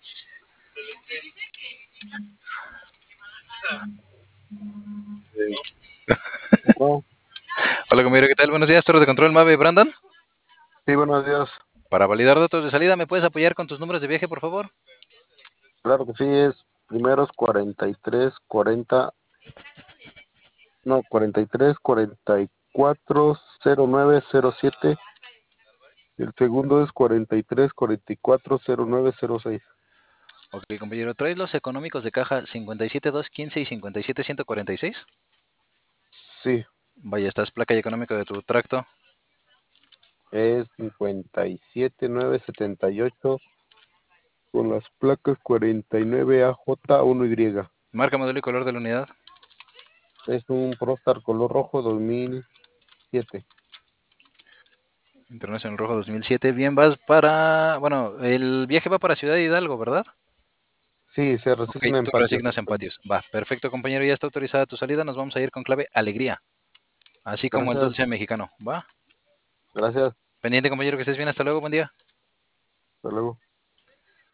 No, Hola, compañero, ¿qué tal? Buenos días, Torre de Control Mave, Brandon. sí, buenos días. Para validar datos de salida, ¿me puedes apoyar con tus números de viaje, por favor? Claro que sí, es primeros 43, 40, no, 43, 44, 09, 07. Y el segundo es 43, 44, 09, 06. Ok, compañero, ¿traes los económicos de caja 57,215 y 57,146? Sí, Vaya, esta es placa y económico de tu tracto. es 57, 9, 78 con las placas 49 AJ1Y. Marca, modelo y color de la unidad. Es un Prostar color rojo 2007. Internacional Rojo 2007. Bien, vas para... Bueno, el viaje va para Ciudad Hidalgo, ¿verdad? Sí, se Ok, resigna en tú patios. resignas en patios. Va, perfecto, compañero, ya está autorizada tu salida. Nos vamos a ir con clave alegría, así como el Gracias, dulce mexicano. Va, gracias. pendiente, compañero, que estés bien. Hasta luego, buen día. Hasta luego.